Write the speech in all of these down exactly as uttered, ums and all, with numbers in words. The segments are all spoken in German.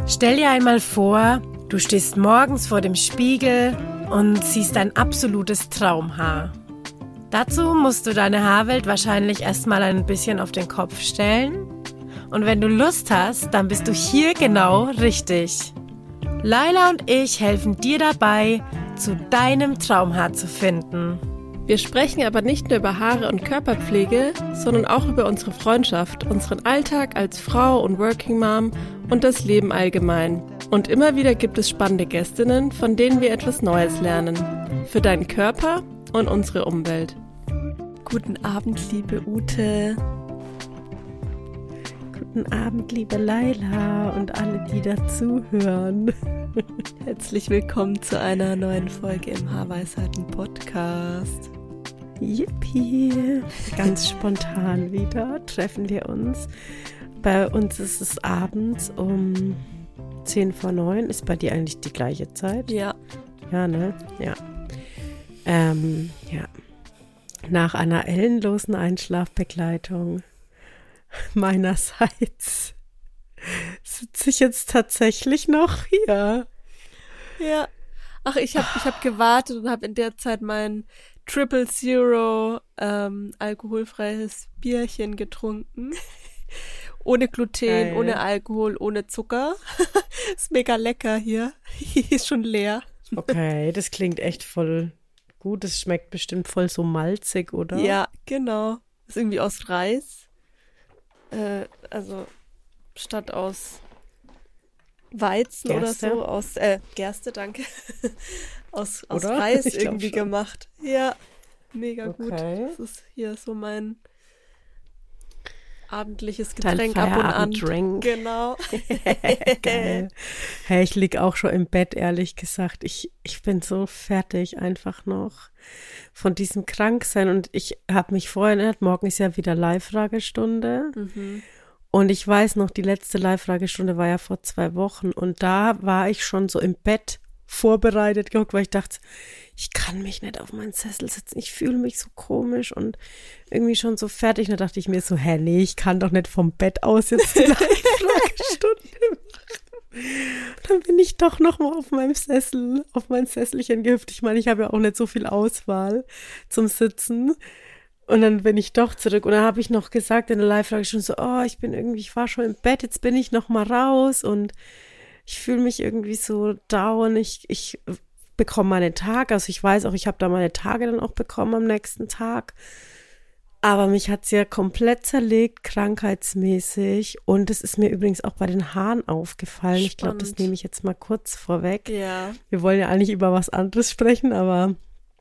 Stell dir einmal vor, du stehst morgens vor dem Spiegel und siehst dein absolutes Traumhaar. Dazu musst du deine Haarwelt wahrscheinlich erstmal ein bisschen auf den Kopf stellen. Und wenn du Lust hast, dann bist du hier genau richtig. Laila und ich helfen dir dabei, zu deinem Traumhaar zu finden. Wir sprechen aber nicht nur über Haare und Körperpflege, sondern auch über unsere Freundschaft, unseren Alltag als Frau und Working Mom und das Leben allgemein. Und immer wieder gibt es spannende Gästinnen, von denen wir etwas Neues lernen. Für deinen Körper und unsere Umwelt. Guten Abend, liebe Ute. Guten Abend, liebe Laila und alle, die dazuhören. Herzlich willkommen zu einer neuen Folge im Haarweisheiten-Podcast. Yippie! Ganz spontan wieder treffen wir uns. Bei uns ist es abends um zehn vor neun. Ist bei dir eigentlich die gleiche Zeit? Ja. Ja, ne? Ja. Ähm, ja. Nach einer ellenlosen Einschlafbegleitung meinerseits sitze ich jetzt tatsächlich noch hier. Ja. Ach, ich habe ich hab gewartet und habe in der Zeit mein Triple Zero ähm, alkoholfreies Bierchen getrunken. Ohne Gluten, Geil. Ohne Alkohol, ohne Zucker. Ist mega lecker hier. Ist schon leer. Okay, das klingt echt voll gut. Das schmeckt bestimmt voll so malzig, oder? Ja, genau. Ist irgendwie aus Reis. Äh, also statt aus Weizen Gerste? Oder so. Aus äh, Gerste, danke. aus aus Reis ich irgendwie gemacht. Ja, mega okay. Gut. Das ist hier so mein abendliches Getränk ab und an. Drink. Genau. Geil. Hey, ich lieg auch schon im Bett, ehrlich gesagt. Ich, ich bin so fertig einfach noch von diesem Kranksein. Und ich habe mich vorhin erinnert, morgen ist ja wieder Live-Fragestunde. Mhm. Und ich weiß noch, die letzte Live-Fragestunde war ja vor zwei Wochen. Und da war ich schon so im Bett vorbereitet geguckt, weil ich dachte, ich kann mich nicht auf meinen Sessel sitzen, ich fühle mich so komisch und irgendwie schon so fertig. Und da dachte ich mir so, hä, nee, ich kann doch nicht vom Bett aus jetzt die Live-Fragestunde machen. Dann bin ich doch noch mal auf meinem Sessel, auf mein Sesselchen gehüpft. Ich meine, ich habe ja auch nicht so viel Auswahl zum Sitzen. Und dann bin ich doch zurück. Und dann habe ich noch gesagt in der Live-Fragestunde so, oh, ich bin irgendwie, ich war schon im Bett, jetzt bin ich noch mal raus und ich fühle mich irgendwie so down. Ich, ich bekomme meine Tage, also ich weiß auch, ich habe da meine Tage dann auch bekommen am nächsten Tag. Aber mich hat es ja komplett zerlegt, krankheitsmäßig. Und es ist mir übrigens auch bei den Haaren aufgefallen. Spannend. Ich glaube, das nehme ich jetzt mal kurz vorweg. Ja. Wir wollen ja eigentlich über was anderes sprechen, aber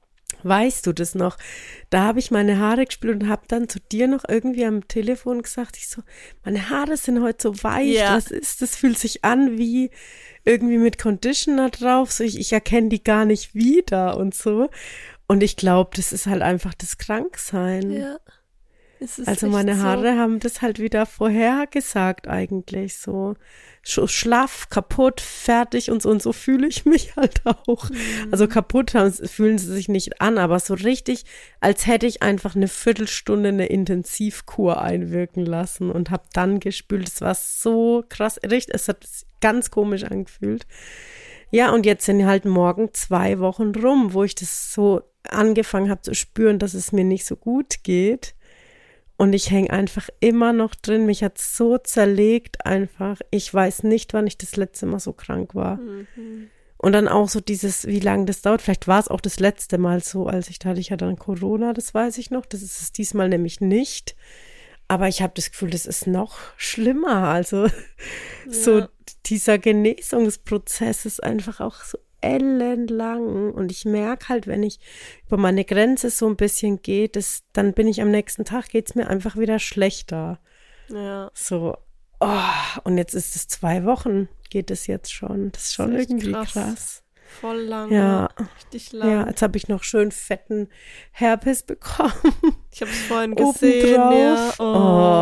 weißt du das noch? Da habe ich meine Haare gespült und habe dann zu dir noch irgendwie am Telefon gesagt, ich so, meine Haare sind heute so weich, ja. Was ist das? Fühlt sich an wie irgendwie mit Conditioner drauf, so ich, ich erkenne die gar nicht wieder und so. Und ich glaube, das ist halt einfach das Kranksein. Ja. Es ist also meine so. Haare haben das halt wieder vorhergesagt eigentlich so. Schlaff, kaputt, fertig und so und so fühle ich mich halt auch. Mhm. Also kaputt haben, fühlen sie sich nicht an, aber so richtig, als hätte ich einfach eine Viertelstunde eine Intensivkur einwirken lassen und habe dann gespült. Es war so krass, richtig, es hat sich ganz komisch angefühlt. Ja, und jetzt sind halt morgen zwei Wochen rum, wo ich das so angefangen habe zu spüren, dass es mir nicht so gut geht. Und ich hänge einfach immer noch drin. Mich hat so zerlegt einfach. Ich weiß nicht, wann ich das letzte Mal so krank war. Mhm. Und dann auch so dieses, wie lange das dauert. Vielleicht war es auch das letzte Mal so, als ich da hatte ich ja dann Corona, das weiß ich noch. Das ist es diesmal nämlich nicht. Aber ich habe das Gefühl, das ist noch schlimmer. Also ja. So dieser Genesungsprozess ist einfach auch so ellenlang. Und ich merke halt, wenn ich über meine Grenze so ein bisschen gehe, das, dann bin ich am nächsten Tag, geht's mir einfach wieder schlechter. Ja. So, oh, und jetzt ist es zwei Wochen, geht es jetzt schon. Das ist schon das ist irgendwie krass. krass. Voll lang. Ja, richtig lang. Ja, jetzt habe ich noch schön fetten Herpes bekommen. Ich habe es vorhin gesehen. Ja. Oh.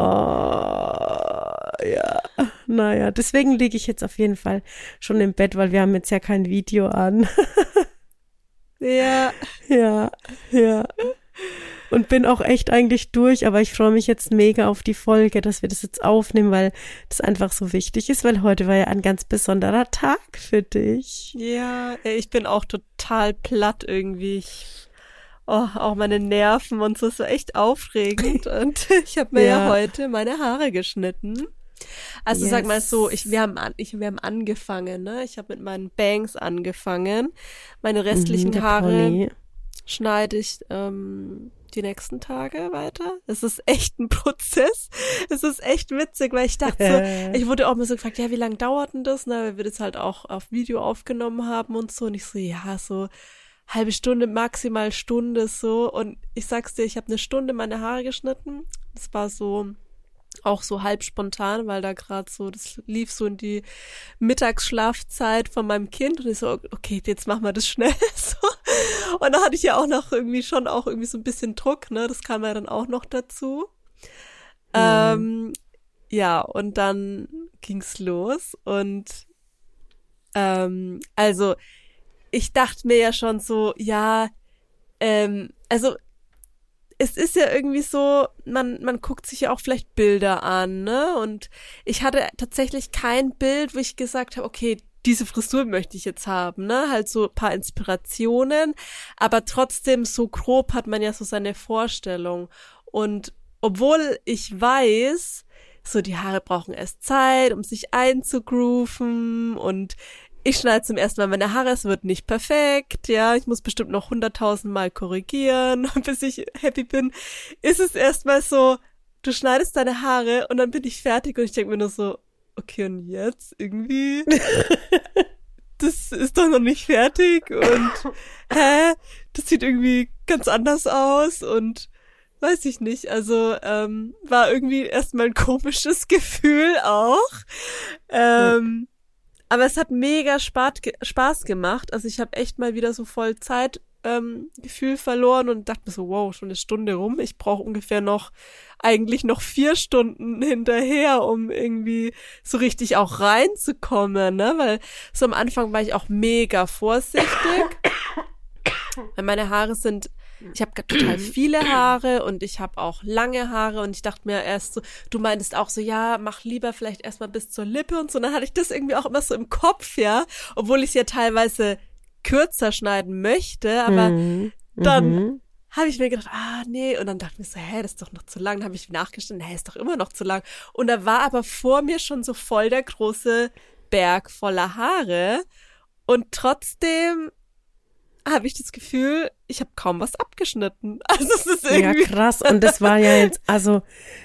oh, ja. Naja, deswegen liege ich jetzt auf jeden Fall schon im Bett, weil wir haben jetzt ja kein Video an. Ja. Ja, ja. und bin auch echt eigentlich durch, aber ich freue mich jetzt mega auf die Folge, dass wir das jetzt aufnehmen, weil das einfach so wichtig ist, weil heute war ja ein ganz besonderer Tag für dich. Ja, ich bin auch total platt irgendwie. Ich, oh, auch meine Nerven und so, ist so echt aufregend und ich habe mir ja. ja heute meine Haare geschnitten. Also yes. Sag mal so, ich, wir, haben an, ich, wir haben angefangen, ne? Ich habe mit meinen Bangs angefangen. Meine restlichen mhm, Haare Pony. schneide ich ähm, die nächsten Tage weiter. Es ist echt ein Prozess. Es ist echt witzig, weil ich dachte so, ich wurde auch mal so gefragt, ja, wie lange dauert denn das? Ne? Weil wir das halt auch auf Video aufgenommen haben und so. Und ich so, ja, so halbe Stunde, maximal Stunde so. Und ich sag's dir, ich habe eine Stunde meine Haare geschnitten. Das war so auch so halb spontan, weil da gerade so, das lief so in die Mittagsschlafzeit von meinem Kind und ich so, okay, jetzt machen wir das schnell so. Und da hatte ich ja auch noch irgendwie schon auch irgendwie so ein bisschen Druck, ne, das kam ja dann auch noch dazu. Mhm. Ähm, ja, und dann ging's los und ähm, also ich dachte mir ja schon so, ja, ähm, also es ist ja irgendwie so, man man guckt sich ja auch vielleicht Bilder an, ne? Und ich hatte tatsächlich kein Bild, wo ich gesagt habe, okay, diese Frisur möchte ich jetzt haben, ne? Halt so ein paar Inspirationen, aber trotzdem so grob hat man ja so seine Vorstellung. Und obwohl ich weiß, so die Haare brauchen erst Zeit, um sich einzugrooven und ich schneide zum ersten Mal meine Haare, es wird nicht perfekt, ja, ich muss bestimmt noch hunderttausend Mal korrigieren, bis ich happy bin, ist es erstmal so, du schneidest deine Haare und dann bin ich fertig und ich denke mir nur so, okay, und jetzt irgendwie, das ist doch noch nicht fertig und hä, das sieht irgendwie ganz anders aus und weiß ich nicht, also ähm, war irgendwie erstmal ein komisches Gefühl auch, ähm, aber es hat mega Spaß gemacht. Also ich habe echt mal wieder so voll Zeitgefühl ähm, verloren und dachte mir so, wow, schon eine Stunde rum. Ich brauche ungefähr noch, eigentlich noch vier Stunden hinterher, um irgendwie so richtig auch reinzukommen, ne? Weil so am Anfang war ich auch mega vorsichtig. Weil meine Haare sind, ich habe total viele Haare und ich habe auch lange Haare und ich dachte mir erst so, du meintest auch so, ja, mach lieber vielleicht erstmal bis zur Lippe und so. Und dann hatte ich das irgendwie auch immer so im Kopf, ja, obwohl ich es ja teilweise kürzer schneiden möchte, aber mhm. dann mhm. habe ich mir gedacht, ah, nee, und dann dachte ich mir so, hä, das ist doch noch zu lang. Dann habe ich nachgestellt, hä, ist doch immer noch zu lang. Und da war aber vor mir schon so voll der große Berg voller Haare und trotzdem habe ich das Gefühl, ich habe kaum was abgeschnitten. Also es ist irgendwie... Ja, krass. Und das war ja jetzt, also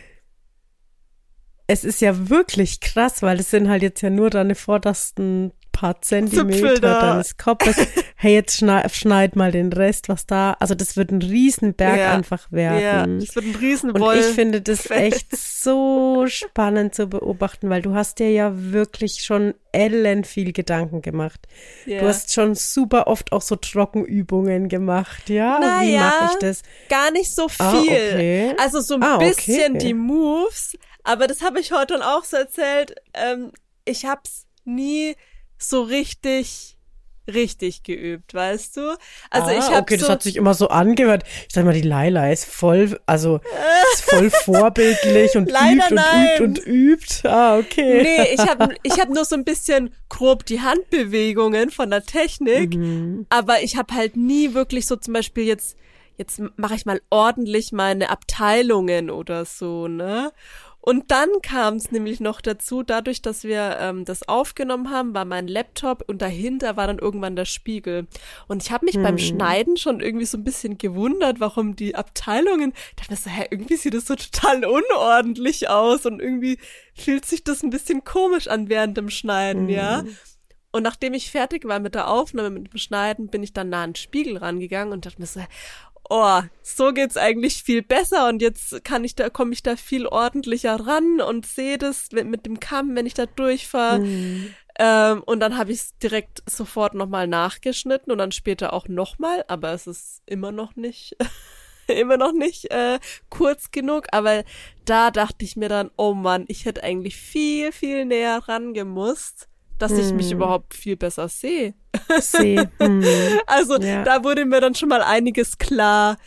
es ist ja wirklich krass, weil es sind halt jetzt ja nur deine vordersten paar Zentimeter deines Kopfes. Hey, jetzt schneid, schneid mal den Rest, was da, also das wird ein Riesenberg ja, einfach werden. Ja, das wird ein Riesenwoll. Und ich finde das echt so spannend zu beobachten, weil du hast dir ja wirklich schon ellen viel Gedanken gemacht. Ja. Du hast schon super oft auch so Trockenübungen gemacht, ja? Naja, wie mache ich das? Gar nicht so viel. Ah, okay. Also so ein ah, bisschen okay. die Moves, aber das habe ich heute dann auch so erzählt. Ähm, ich hab's nie so richtig, richtig geübt, weißt du? Also ah, ich habe okay, so, das hat sich immer so angehört. Ich sag mal, die Laila ist voll, also ist voll vorbildlich und Leider übt nein. und übt und übt. Ah, okay. Nee, ich habe ich hab nur so ein bisschen grob die Handbewegungen von der Technik, mhm. aber ich habe halt nie wirklich so zum Beispiel jetzt, jetzt mache ich mal ordentlich meine Abteilungen oder so, ne? Und dann kam es nämlich noch dazu, dadurch, dass wir ähm, das aufgenommen haben, war mein Laptop und dahinter war dann irgendwann der Spiegel. Und ich habe mich hm. beim Schneiden schon irgendwie so ein bisschen gewundert, warum die Abteilungen, ich dachte mir so, hä, irgendwie sieht das so total unordentlich aus und irgendwie fühlt sich das ein bisschen komisch an während dem Schneiden, hm. ja. Und nachdem ich fertig war mit der Aufnahme, mit dem Schneiden, bin ich dann nah an den Spiegel rangegangen und dachte mir so, oh, so geht's eigentlich viel besser und jetzt kann ich da, komme ich da viel ordentlicher ran und sehe das mit dem Kamm, wenn ich da durchfahre. Mhm. Ähm, und dann habe ich es direkt sofort nochmal nachgeschnitten und dann später auch nochmal, aber es ist immer noch nicht, immer noch nicht äh, kurz genug. Aber da dachte ich mir dann, oh Mann, ich hätte eigentlich viel, viel näher rangemusst, dass hm. ich mich überhaupt viel besser sehe. Sehe. Hm. Also ja. da wurde mir dann schon mal einiges klar,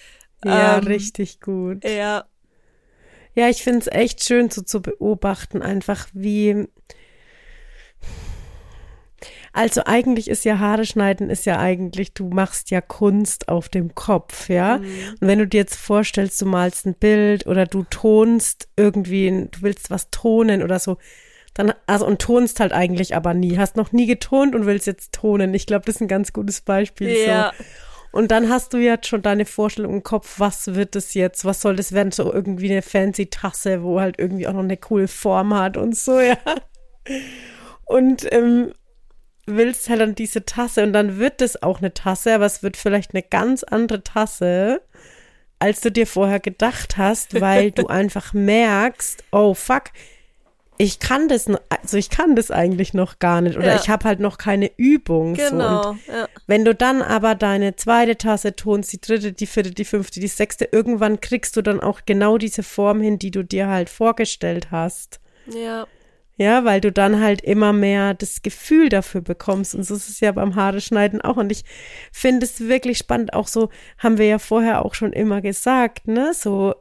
Ja, ähm, richtig gut. Ja. Ja, ich finde es echt schön so zu beobachten, einfach wie, also eigentlich ist ja Haare schneiden, ist ja eigentlich, du machst ja Kunst auf dem Kopf, ja. Mhm. Und wenn du dir jetzt vorstellst, du malst ein Bild oder du tonst irgendwie, du willst was tonen oder so, dann, also und tonst halt eigentlich aber nie, hast noch nie getont und willst jetzt tonen. Ich glaube, das ist ein ganz gutes Beispiel. Ja. So. Und dann hast du jetzt schon deine Vorstellung im Kopf, was wird das jetzt, was soll das werden, so irgendwie eine fancy Tasse, wo halt irgendwie auch noch eine coole Form hat und so, ja. Und ähm, willst halt dann diese Tasse und dann wird es auch eine Tasse, aber es wird vielleicht eine ganz andere Tasse, als du dir vorher gedacht hast, weil du einfach merkst, oh fuck, ich kann das, noch, also ich kann das eigentlich noch gar nicht oder Ja. ich habe halt noch keine Übung. Genau, So. Und ja. wenn du dann aber deine zweite Tasse tonst, die dritte, die vierte, die fünfte, die sechste, irgendwann kriegst du dann auch genau diese Form hin, die du dir halt vorgestellt hast. Ja. Ja, weil du dann halt immer mehr das Gefühl dafür bekommst. Und so ist es ja beim Haare schneiden auch. Und ich finde es wirklich spannend, auch so, haben wir ja vorher auch schon immer gesagt, ne, so,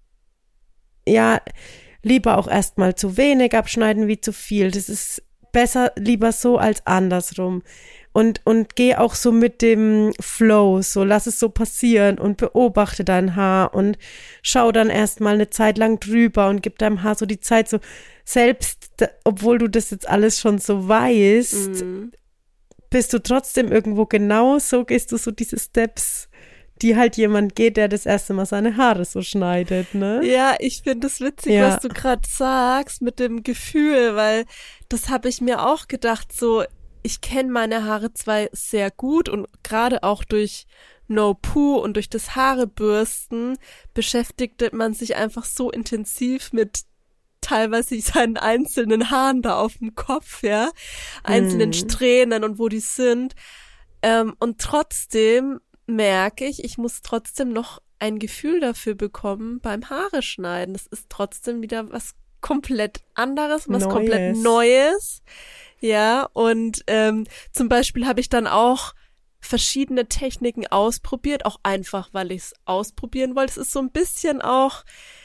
ja, lieber auch erstmal zu wenig abschneiden wie zu viel. Das ist besser lieber so als andersrum. Und, und geh auch so mit dem Flow, so lass es so passieren und beobachte dein Haar und schau dann erstmal eine Zeit lang drüber und gib deinem Haar so die Zeit, so selbst, obwohl du das jetzt alles schon so weißt, Mhm. bist du trotzdem irgendwo genauso, gehst du so diese Steps, die halt jemand geht, der das erste Mal seine Haare so schneidet, ne? Ja, ich finde es witzig, Ja. was du gerade sagst mit dem Gefühl, weil das habe ich mir auch gedacht, so, ich kenne meine Haare zwar sehr gut und gerade auch durch No Poo und durch das Haarebürsten beschäftigte man sich einfach so intensiv mit teilweise seinen einzelnen Haaren da auf dem Kopf, ja, einzelnen Hm. Strähnen und wo die sind. Ähm, und trotzdem merke ich, ich muss trotzdem noch ein Gefühl dafür bekommen beim Haare schneiden. Das ist trotzdem wieder was komplett anderes, was Neues. komplett Neues. Ja, und ähm, zum Beispiel habe ich dann auch verschiedene Techniken ausprobiert, auch einfach, weil ich es ausprobieren wollte. Es ist so ein bisschen auch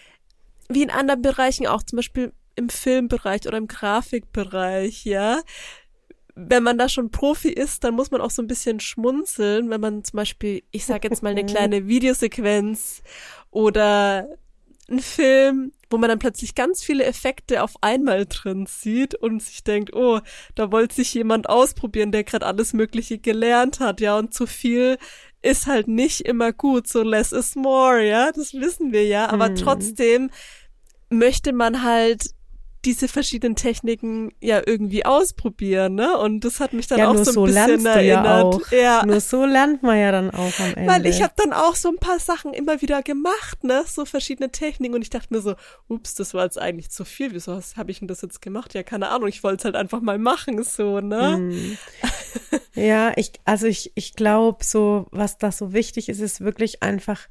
wie in anderen Bereichen, auch zum Beispiel im Filmbereich oder im Grafikbereich, ja. Wenn man da schon Profi ist, dann muss man auch so ein bisschen schmunzeln, wenn man zum Beispiel, ich sag jetzt mal, eine kleine Videosequenz oder einen Film, wo man dann plötzlich ganz viele Effekte auf einmal drin sieht und sich denkt, oh, da wollte sich jemand ausprobieren, der gerade alles Mögliche gelernt hat, ja, und zu viel ist halt nicht immer gut, so less is more, ja, das wissen wir ja, aber Mhm. trotzdem möchte man halt diese verschiedenen Techniken ja irgendwie ausprobieren, ne? Und das hat mich dann Ja, auch nur so ein so bisschen lernst du erinnert. ja auch. Ja. Nur so lernt man ja dann auch am Ende. Weil ich habe dann auch so ein paar Sachen immer wieder gemacht, ne? So verschiedene Techniken und ich dachte mir so, ups, das war jetzt eigentlich zu viel. Wieso habe ich denn das jetzt gemacht? Ja, keine Ahnung, ich wollte es halt einfach mal machen, so, ne? Hm. Ja, ich, also ich, ich glaube, so, was da so wichtig ist, ist wirklich einfach,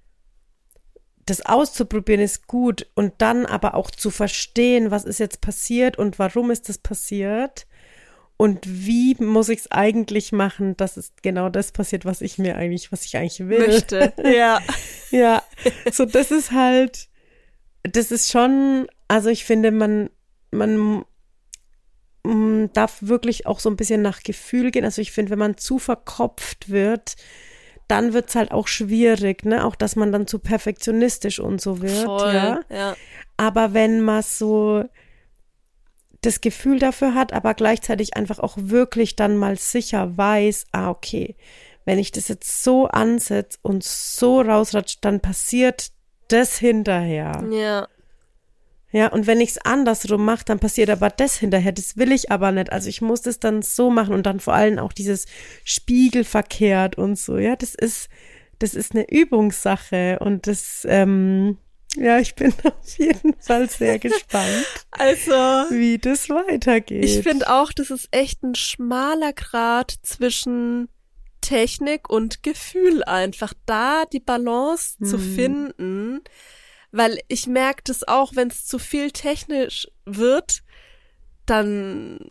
das auszuprobieren ist gut und dann aber auch zu verstehen, was ist jetzt passiert und warum ist das passiert und wie muss ich es eigentlich machen, dass es genau das passiert, was ich mir eigentlich, was ich eigentlich will. Möchte, ja. Ja, so das ist halt, das ist schon, also ich finde, man, man mm, darf wirklich auch so ein bisschen nach Gefühl gehen. Also ich finde, wenn man zu verkopft wird, dann wird's halt auch schwierig, ne? Auch, dass man dann zu perfektionistisch und so wird, Voll, ja. ja. Aber wenn man so das Gefühl dafür hat, aber gleichzeitig einfach auch wirklich dann mal sicher weiß, ah, okay, wenn ich das jetzt so ansetze und so rausratscht, dann passiert das hinterher. Ja. Ja, und wenn ich es andersrum mache, dann passiert aber das hinterher. Das will ich aber nicht. Also ich muss das dann so machen und dann vor allem auch dieses spiegelverkehrt und so. Ja, das ist, das ist eine Übungssache und das, ähm, ja, ich bin auf jeden Fall sehr gespannt, Also, wie das weitergeht. ich finde auch, das ist echt ein schmaler Grat zwischen Technik und Gefühl einfach. Da die Balance zu Hm. finden, weil ich merke das auch, wenn es zu viel technisch wird, dann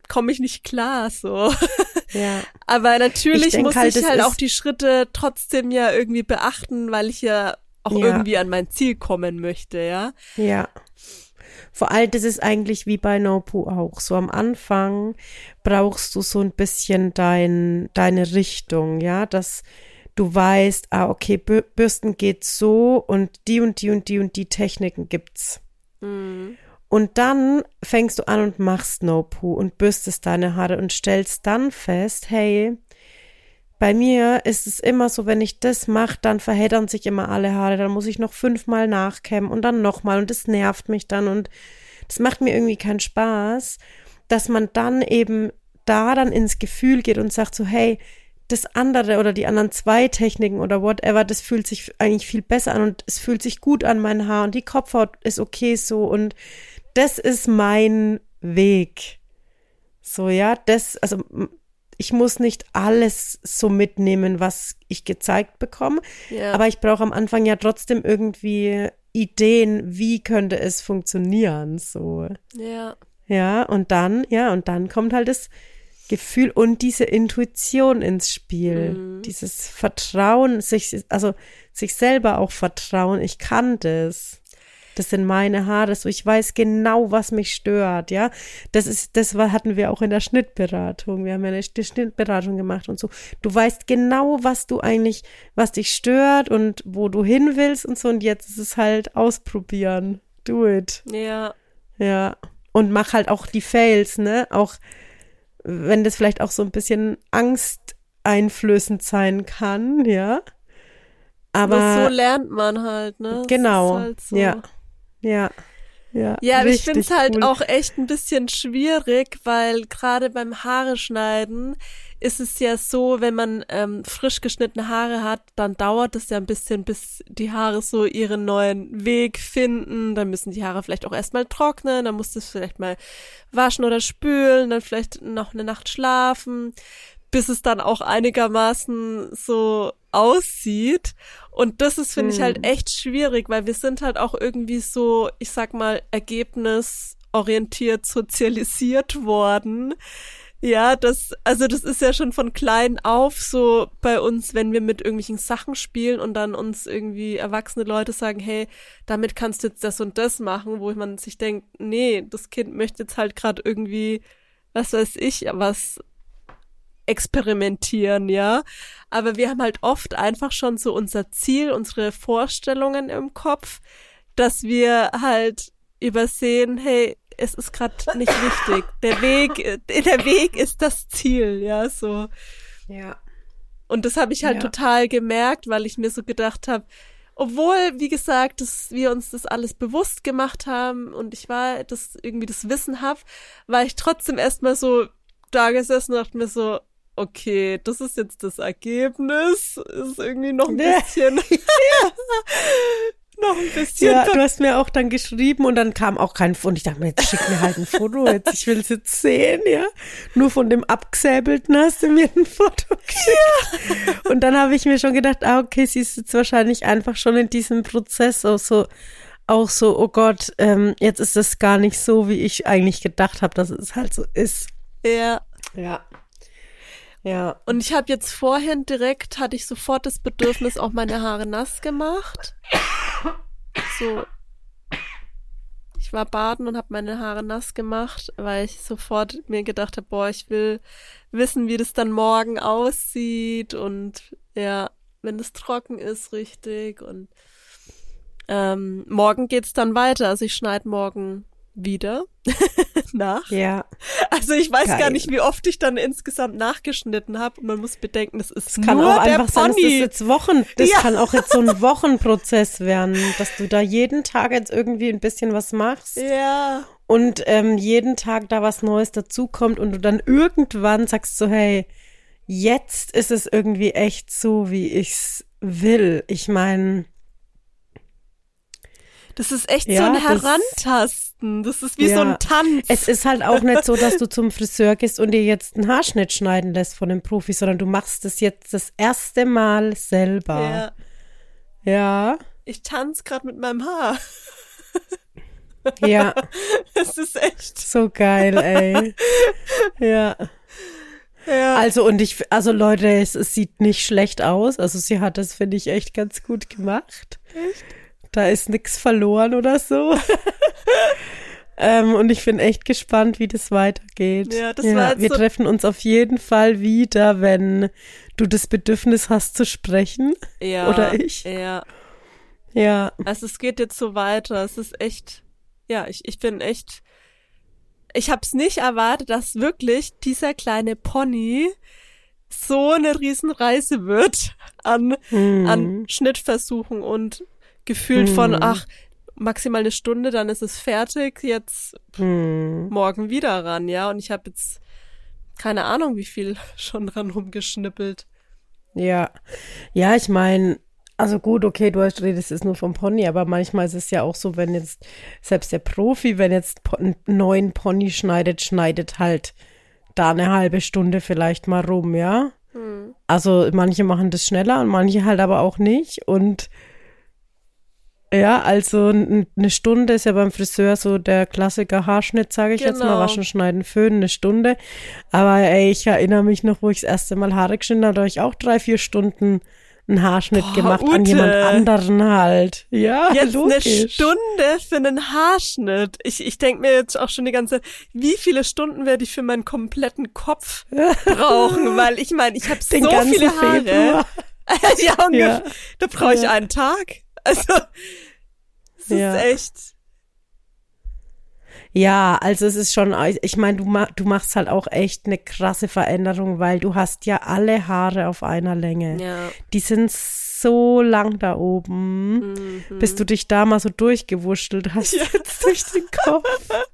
komme ich nicht klar, so. Ja. Aber natürlich ich muss halt, ich halt auch die Schritte trotzdem ja irgendwie beachten, weil ich ja auch ja. irgendwie an mein Ziel kommen möchte, ja. Ja. Vor allem, das ist eigentlich wie bei NoPoo auch. So am Anfang brauchst du so ein bisschen dein, deine Richtung, ja, dass du weißt, ah, okay, Bürsten geht so und die und die und die und die Techniken gibt's. Mhm. Und dann fängst du an und machst NoPoo und bürstest deine Haare und stellst dann fest, hey, bei mir ist es immer so, wenn ich das mache, dann verheddern sich immer alle Haare, dann muss ich noch fünfmal nachkämmen und dann nochmal und das nervt mich dann und das macht mir irgendwie keinen Spaß, dass man dann eben da dann ins Gefühl geht und sagt so, hey, das andere oder die anderen zwei Techniken oder whatever, das fühlt sich eigentlich viel besser an und es fühlt sich gut an mein Haar und die Kopfhaut ist okay so und das ist mein Weg. So, ja, das, also ich muss nicht alles so mitnehmen, was ich gezeigt bekomme, ja. aber ich brauche am Anfang ja trotzdem irgendwie Ideen, wie könnte es funktionieren, so. Ja. Ja, und dann, ja, und dann kommt halt das Gefühl und diese Intuition ins Spiel, mhm. dieses Vertrauen, sich, also sich selber auch vertrauen, ich kann das. Das sind meine Haare, so ich weiß genau, was mich stört, ja. Das ist, das war, hatten wir auch in der Schnittberatung. Wir haben ja eine Schnittberatung gemacht und so. Du weißt genau, was du eigentlich, was dich stört und wo du hin willst und so. Und jetzt ist es halt ausprobieren. Do it. Ja. Ja. Und mach halt auch die Fails, ne? Auch wenn das vielleicht auch so ein bisschen angsteinflößend sein kann, ja. Aber so lernt man halt, ne? Genau, halt so. ja. Ja, ja. Ja, aber ich finde es halt cool. auch echt ein bisschen schwierig, weil gerade beim Haare schneiden ist es ja so, wenn man ähm, frisch geschnittene Haare hat, dann dauert es ja ein bisschen, bis die Haare so ihren neuen Weg finden. Dann müssen die Haare vielleicht auch erstmal trocknen, dann musst du es vielleicht mal waschen oder spülen, dann vielleicht noch eine Nacht schlafen, bis es dann auch einigermaßen so aussieht. Und das ist, finde hm. ich, halt echt schwierig, weil wir sind halt auch irgendwie so, ich sag mal, ergebnisorientiert sozialisiert worden. Ja, das, also das ist ja schon von klein auf so bei uns, wenn wir mit irgendwelchen Sachen spielen und dann uns irgendwie erwachsene Leute sagen, hey, damit kannst du jetzt das und das machen, wo man sich denkt, nee, das Kind möchte jetzt halt gerade irgendwie, was weiß ich, was experimentieren, ja. Aber wir haben halt oft einfach schon so unser Ziel, unsere Vorstellungen im Kopf, dass wir halt übersehen, hey, es ist gerade nicht wichtig. Der Weg, der Weg ist das Ziel, ja, so. Ja. Und das habe ich halt ja. total gemerkt, weil ich mir so gedacht habe, obwohl, wie gesagt, dass wir uns das alles bewusst gemacht haben und ich war, das irgendwie das Wissen habe, war ich trotzdem erstmal so da gesessen und dachte mir so, okay, das ist jetzt das Ergebnis, ist irgendwie noch ein bisschen, ja. noch ein bisschen. Ja, du hast mir auch dann geschrieben und dann kam auch kein Foto. Und ich dachte mir, jetzt schick mir halt ein Foto, jetzt, ich will es jetzt sehen, ja. Nur von dem Abgesäbelten hast du mir ein Foto geschickt. Ja. Und dann habe ich mir schon gedacht, ah, okay, sie ist jetzt wahrscheinlich einfach schon in diesem Prozess auch so, auch so, oh Gott, ähm, jetzt ist das gar nicht so, wie ich eigentlich gedacht habe, dass es halt so ist. Ja. Ja. Ja. Und ich habe jetzt vorhin direkt, hatte ich sofort das Bedürfnis, auch meine Haare nass gemacht. So. Ich war baden und habe meine Haare nass gemacht, weil ich sofort mir gedacht habe, boah, ich will wissen, wie das dann morgen aussieht und ja, wenn es trocken ist, richtig. Und ähm, morgen geht's dann weiter. Also ich schneide morgen wieder nach. Ja. Also ich weiß Geil. gar nicht, wie oft ich dann insgesamt nachgeschnitten habe. Und man muss bedenken, das ist das kann nur auch der einfach sein, Pony. dass das jetzt Wochen, das Ja. kann auch jetzt so ein Wochenprozess werden, dass du da jeden Tag jetzt irgendwie ein bisschen was machst. Ja. Und ähm, jeden Tag da was Neues dazukommt und du dann irgendwann sagst so, hey, jetzt ist es irgendwie echt so, wie ich's will. Ich meine, Das ist echt ja, so ein das- Herantasten. Das ist wie Ja. so ein Tanz. es ist halt auch nicht so, dass du zum Friseur gehst und dir jetzt einen Haarschnitt schneiden lässt von einem Profi, sondern du machst es jetzt das erste Mal selber. Ja. Ja, Ich tanze gerade mit meinem Haar. ja, Das ist echt. so geil, ey. Ja. Ja. Also und ich, also Leute, es, es sieht nicht schlecht aus. Also sie hat das, finde ich, echt ganz gut gemacht. Echt? Da ist nichts verloren oder so. ähm, und ich bin echt gespannt, wie das weitergeht. Ja, das ja, war jetzt wir so treffen uns auf jeden Fall wieder, wenn du das Bedürfnis hast zu sprechen. Ja, Oder ich. Ja. Ja. Also es geht jetzt so weiter. Es ist echt, ja, ich, ich bin echt, ich habe es nicht erwartet, dass wirklich dieser kleine Pony so eine Riesenreise wird an, Hm. an Schnittversuchen und gefühlt Hm. von, ach, maximal eine Stunde, dann ist es fertig, jetzt Hm. morgen wieder ran, ja. Und ich habe jetzt keine Ahnung, wie viel schon dran rumgeschnippelt. Ja. Ja, ich meine, also gut, okay, du hast redest jetzt nur vom Pony, aber manchmal ist es ja auch so, wenn jetzt, selbst der Profi, wenn jetzt po- einen neuen Pony schneidet, schneidet halt da eine halbe Stunde vielleicht mal rum, ja? Hm. Also manche machen das schneller und manche halt aber auch nicht. Und ja, also n- eine Stunde ist ja beim Friseur so der Klassiker Haarschnitt, sage ich jetzt mal, Genau. waschen, schneiden, föhnen, eine Stunde. Aber ey, ich erinnere mich noch, wo ich das erste Mal Haare geschnitten habe, da habe ich auch drei, vier Stunden einen Haarschnitt Boah, gemacht an Ute. jemand anderen halt. Ja, Jetzt logisch. eine Stunde für einen Haarschnitt. Ich, ich denke mir jetzt auch schon die ganze Zeit, wie viele Stunden werde ich für meinen kompletten Kopf brauchen? Weil ich meine, ich habe so Den ganzen viele Haare. Februar. ja, ungefähr. Ja. Da brauche ich Ja. einen Tag. Also, es Ja. ist echt. Ja, also es ist schon, ich meine, du, ma- du machst halt auch echt eine krasse Veränderung, weil du hast ja alle Haare auf einer Länge. Ja. Die sind so lang da oben, Mhm. bis du dich da mal so durchgewurschtelt hast jetzt durch den Kopf.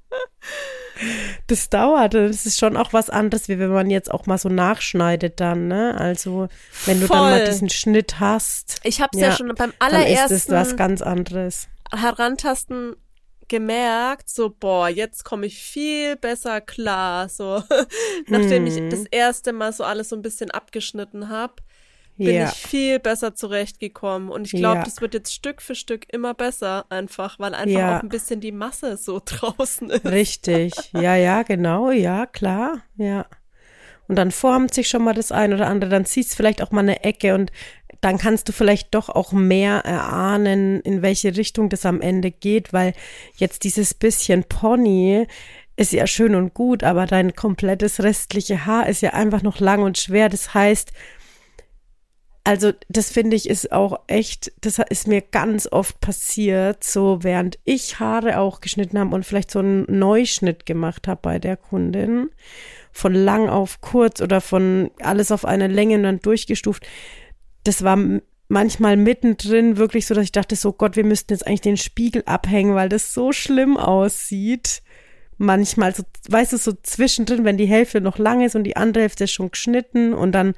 Das dauert, das ist schon auch was anderes, wie wenn man jetzt auch mal so nachschneidet dann, ne? Also wenn du dann mal Voll. diesen Schnitt hast, Ich habe es ja. Ja, schon beim dann ist allerersten das was ganz anderes. Herantasten gemerkt, so, boah, jetzt komme ich viel besser klar, so, nachdem ich Hm. das erste Mal so alles so ein bisschen abgeschnitten habe, bin Ja, ich viel besser zurechtgekommen und ich glaube, Ja. das wird jetzt Stück für Stück immer besser einfach, weil einfach Ja. auch ein bisschen die Masse so draußen ist. richtig. Ja, ja, genau, ja, klar, ja. Und dann formt sich schon mal das ein oder andere, dann ziehst du vielleicht auch mal eine Ecke und dann kannst du vielleicht doch auch mehr erahnen, in welche Richtung das am Ende geht, weil jetzt dieses bisschen Pony ist ja schön und gut, aber dein komplettes restliche Haar ist ja einfach noch lang und schwer. Das heißt, also das finde ich ist auch echt, das ist mir ganz oft passiert, so während ich Haare auch geschnitten habe und vielleicht so einen Neuschnitt gemacht habe bei der Kundin, von lang auf kurz oder von alles auf eine Länge und dann durchgestuft. Das war m- manchmal mittendrin wirklich so, dass ich dachte, so Gott, wir müssten jetzt eigentlich den Spiegel abhängen, weil das so schlimm aussieht. Manchmal so, weißt du, so zwischendrin, wenn die Hälfte noch lang ist und die andere Hälfte ist schon geschnitten und dann,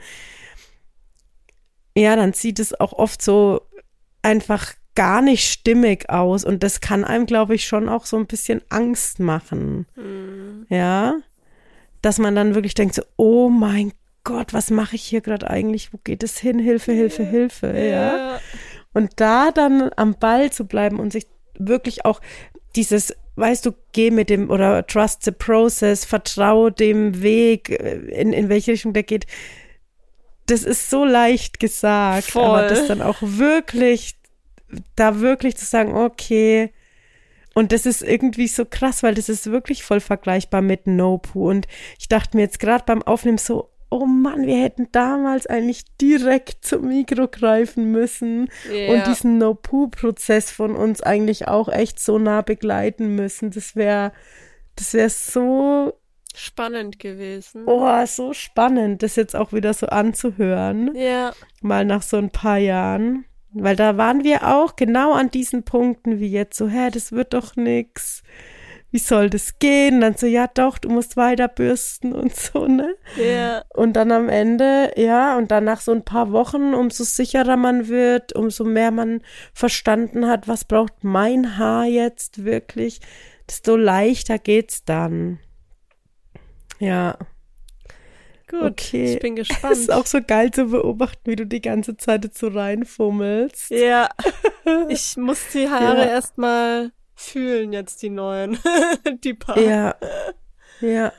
ja, dann sieht es auch oft so einfach gar nicht stimmig aus und das kann einem, glaube ich, schon auch so ein bisschen Angst machen. Hm. Ja, dass man dann wirklich denkt so, oh mein Gott, was mache ich hier gerade eigentlich? Wo geht es hin? Hilfe, Hilfe, Hilfe, ja. Ja. Und da dann am Ball zu bleiben und sich wirklich auch dieses, weißt du, geh mit dem oder trust the process, vertraue dem Weg, in, in welche Richtung der geht. Das ist so leicht gesagt, Voll. aber das dann auch wirklich, da wirklich zu sagen, okay. Und das ist irgendwie so krass, weil das ist wirklich voll vergleichbar mit No-Poo. Und ich dachte mir jetzt gerade beim Aufnehmen so, oh Mann, wir hätten damals eigentlich direkt zum Mikro greifen müssen Ja. und diesen No-Poo-Prozess von uns eigentlich auch echt so nah begleiten müssen. Das wäre, das wäre so, Spannend gewesen. oh, so spannend, das jetzt auch wieder so anzuhören, Ja. mal nach so ein paar Jahren. Weil da waren wir auch genau an diesen Punkten wie jetzt so, hä, das wird doch nix. Wie soll das gehen? Und dann so, ja doch, du musst weiter bürsten und so, ne? Ja. Und dann am Ende, ja, und dann nach so ein paar Wochen, umso sicherer man wird, umso mehr man verstanden hat, was braucht mein Haar jetzt wirklich, desto leichter geht's dann. Ja, Gut. Okay. Ich bin es gespannt. ist auch so geil zu beobachten, wie du die ganze Zeit jetzt so reinfummelst. Ja. Ich muss die Haare Ja. erstmal fühlen jetzt, die neuen. Die paar. Ja, ja,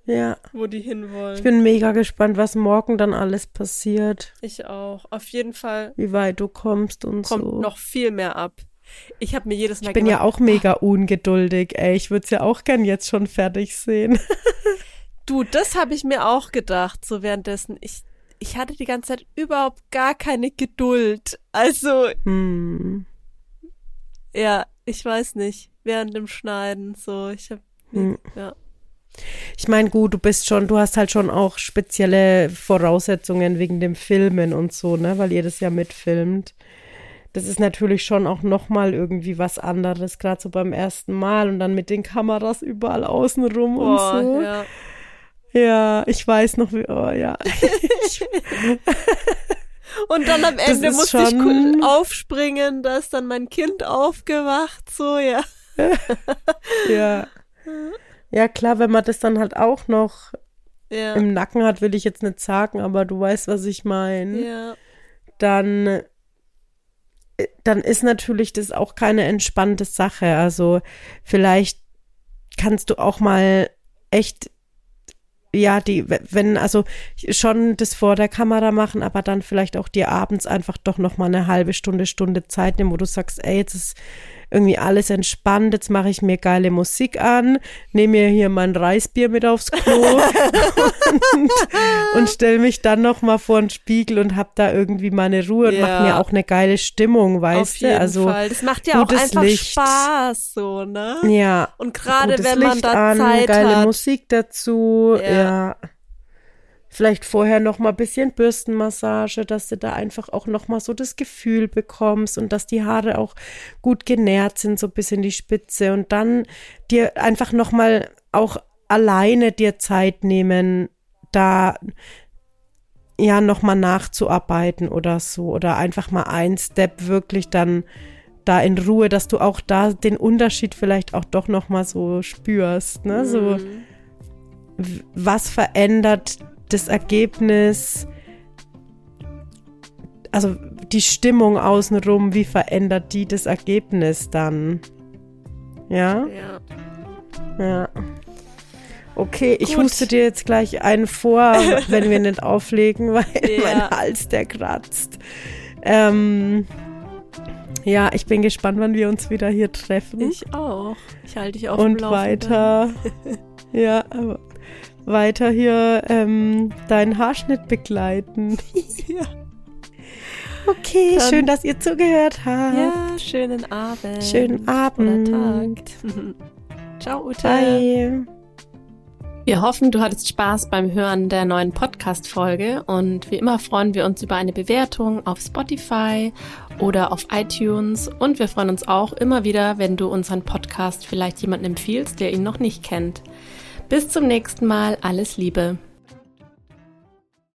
Ja. wo die hinwollen. Ich bin mega gespannt, was morgen dann alles passiert. Ich auch. Auf jeden Fall. Wie weit du kommst und kommt so. Kommt noch viel mehr ab. Ich habe mir jedes Mal Ich bin gedacht, ja auch mega ungeduldig, ey. Ich würde es ja auch gern jetzt schon fertig sehen. Du, das habe ich mir auch gedacht, so währenddessen. Ich, ich hatte die ganze Zeit überhaupt gar keine Geduld. Also, Hm. ja, ich weiß nicht. Während dem Schneiden, so, ich habe, Hm. ja. Ich meine, gut, du bist schon, du hast halt schon auch spezielle Voraussetzungen wegen dem Filmen und so, ne, weil ihr das ja mitfilmt. Das ist natürlich schon auch nochmal irgendwie was anderes, gerade so beim ersten Mal und dann mit den Kameras überall außenrum Oh, und so. ja. Ja, ich weiß noch, wie, oh ja. Und dann am Das Ende ist musste ich schon- ku- aufspringen, da ist dann mein Kind aufgewacht, so, ja. Ja. Ja, klar, wenn man das dann halt auch noch Ja, im Nacken hat, will ich jetzt nicht sagen, aber du weißt, was ich meine. ja, Dann, dann ist natürlich das auch keine entspannte Sache. Also vielleicht kannst du auch mal echt, ja, die, wenn, also schon das vor der Kamera machen, aber dann vielleicht auch dir abends einfach doch noch mal eine halbe Stunde, Stunde Zeit nehmen, wo du sagst, ey, jetzt ist irgendwie alles entspannt, jetzt mache ich mir geile Musik an, nehme mir hier mein Reisbier mit aufs Klo und, und stelle mich dann noch mal vor den Spiegel und hab da irgendwie meine Ruhe und Ja. mache mir auch eine geile Stimmung, auf weißt jeden du? Also Fall. Das macht ja auch gutes einfach Licht. Spaß, so, ne? ja, Und gerade gutes wenn man Licht da an, Zeit geile hat. Musik dazu, Ja. ja. Vielleicht vorher noch mal ein bisschen Bürstenmassage, dass du da einfach auch noch mal so das Gefühl bekommst und dass die Haare auch gut genährt sind, so bis in die Spitze und dann dir einfach noch mal auch alleine dir Zeit nehmen, da ja noch mal nachzuarbeiten oder so oder einfach mal ein Step wirklich dann da in Ruhe, dass du auch da den Unterschied vielleicht auch doch noch mal so spürst, ne? So Mhm. w- was verändert das Ergebnis, also die Stimmung außenrum, wie verändert die das Ergebnis dann? Ja? Ja. Ja. Okay, ich Gut. huste dir jetzt gleich einen vor, wenn wir nicht auflegen, weil Ja. mein Hals, der kratzt. Ähm, ja, ich bin gespannt, wann wir uns wieder hier treffen. Ich auch. Ich halte dich auf dem Und Laufenden. weiter, ja, aber weiter hier ähm, deinen Haarschnitt begleiten. Ja. Okay, Dann- schön, dass ihr zugehört habt. Ja, schönen Abend. Schönen Abend. Oder Tag. Ciao, Ute. Bye. Wir hoffen, du hattest Spaß beim Hören der neuen Podcast-Folge und wie immer freuen wir uns über eine Bewertung auf Spotify oder auf iTunes und wir freuen uns auch immer wieder, wenn du unseren Podcast vielleicht jemandem empfiehlst, der ihn noch nicht kennt. Bis zum nächsten Mal, alles Liebe.